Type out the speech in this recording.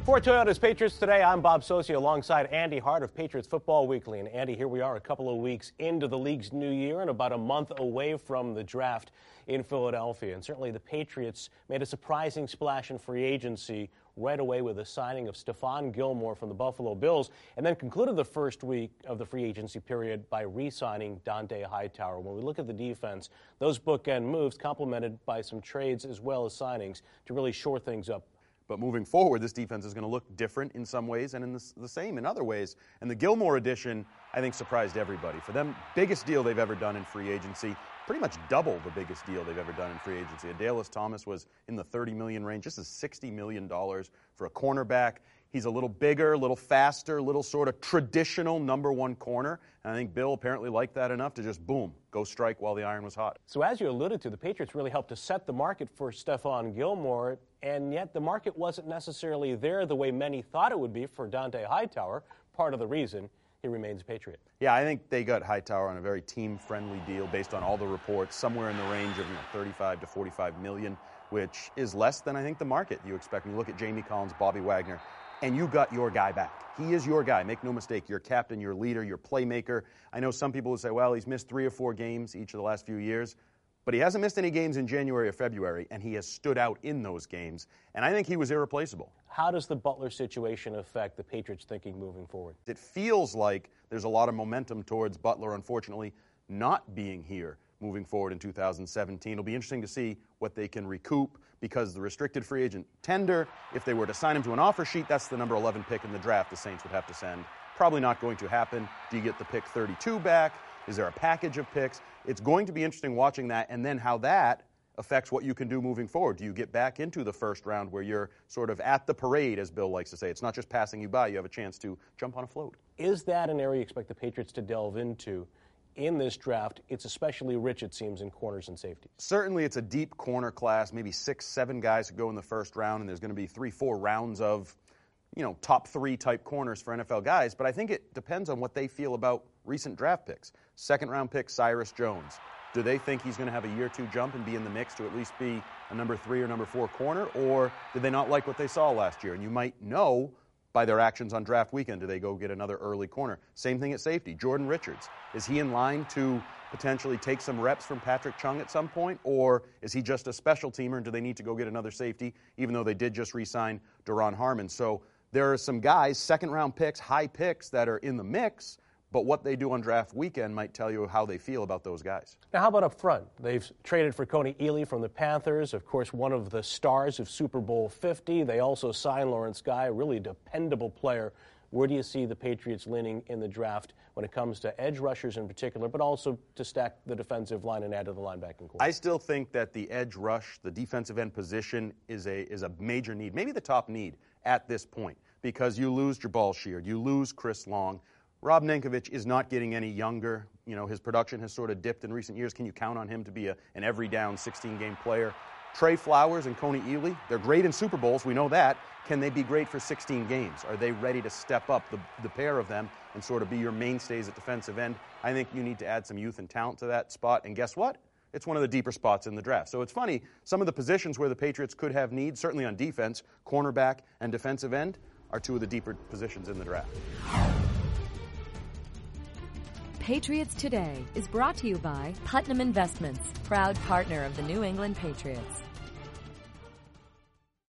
For Toyota's Patriots Today, I'm Bob Socci alongside Andy Hart of Patriots Football Weekly. And Andy, here we are a couple of weeks into the league's new year and about a month away from the draft in Philadelphia. And certainly the Patriots made a surprising splash in free agency right away with the signing of Stephon Gilmore from the Buffalo Bills, and then concluded the first week of the free agency period by re-signing Dont'a Hightower. When we look at the defense, those bookend moves complemented by some trades as well as signings to really shore things up. But moving forward, this defense is going to look different in some ways and in the same in other ways. And the Gilmore addition, I think, surprised everybody. For them, biggest deal they've ever done in free agency, pretty much double the biggest deal they've ever done in free agency. Adalys Thomas was in the $30 million range. This is $60 million for a cornerback. He's a little bigger, a little faster, a little sort of traditional number one corner. And I think Bill apparently liked that enough to just, boom, go strike while the iron was hot. So as you alluded to, the Patriots really helped to set the market for Stephon Gilmore, and yet the market wasn't necessarily there the way many thought it would be for Dont'a Hightower, part of the reason he remains a Patriot. Yeah, I think they got Hightower on a very team-friendly deal based on all the reports, somewhere in the range of 35 to 45 million, which is less than I think the market you expect. When you look at Jamie Collins, Bobby Wagner, and you got your guy back. He is your guy. Make no mistake. Your captain, your leader, your playmaker. I know some people would say, well, he's missed 3 or 4 games each of the last few years, but he hasn't missed any games in January or February, and he has stood out in those games, and I think he was irreplaceable. How does the Butler situation affect the Patriots' thinking moving forward? It feels like there's a lot of momentum towards Butler, unfortunately, not being here moving forward in 2017. It'll be interesting to see what they can recoup because the restricted free agent tender, if they were to sign him to an offer sheet, that's the number 11 pick in the draft the Saints would have to send. Probably not going to happen. Do you get the pick 32 back? Is there a package of picks? It's going to be interesting watching that and then how that affects what you can do moving forward. Do you get back into the first round where you're sort of at the parade, as Bill likes to say? It's not just passing you by. You have a chance to jump on a float. Is that an area you expect the Patriots to delve into? In this draft, it's especially rich, it seems, in corners and safeties. Certainly it's a deep corner class, maybe 6, 7 guys who go in the first round, and there's going to be 3, 4 rounds of, top 3 type corners for NFL guys. But I think it depends on what they feel about recent draft picks. Second-round pick, Cyrus Jones. Do they think he's going to have a year 2 jump and be in the mix to at least be a number 3 or number 4 corner? Or did they not like what they saw last year? And you might know by their actions on draft weekend, do they go get another early corner? Same thing at safety. Jordan Richards, is he in line to potentially take some reps from Patrick Chung at some point, or is he just a special teamer and do they need to go get another safety, even though they did just re-sign Duron Harmon? So there are some guys, second-round picks, high picks, that are in the mix, but what they do on draft weekend might tell you how they feel about those guys. Now, how about up front? They've traded for Kony Ealy from the Panthers, of course, one of the stars of Super Bowl 50. They also signed Lawrence Guy, a really dependable player. Where do you see the Patriots leaning in the draft when it comes to edge rushers in particular, but also to stack the defensive line and add to the linebacking core? I still think that the edge rush, the defensive end position, is a major need, maybe the top need at this point, because you lose Jabal Sheard, you lose Chris Long. Rob Ninkovich is not getting any younger. His production has sort of dipped in recent years. Can you count on him to be an every down 16-game player? Trey Flowers and Kony Ealy, they're great in Super Bowls. We know that. Can they be great for 16 games? Are they ready to step up, the pair of them, and sort of be your mainstays at defensive end? I think you need to add some youth and talent to that spot. And guess what? It's one of the deeper spots in the draft. So it's funny, some of the positions where the Patriots could have needs, certainly on defense, cornerback and defensive end, are 2 of the deeper positions in the draft. Patriots Today is brought to you by Putnam Investments, proud partner of the New England Patriots.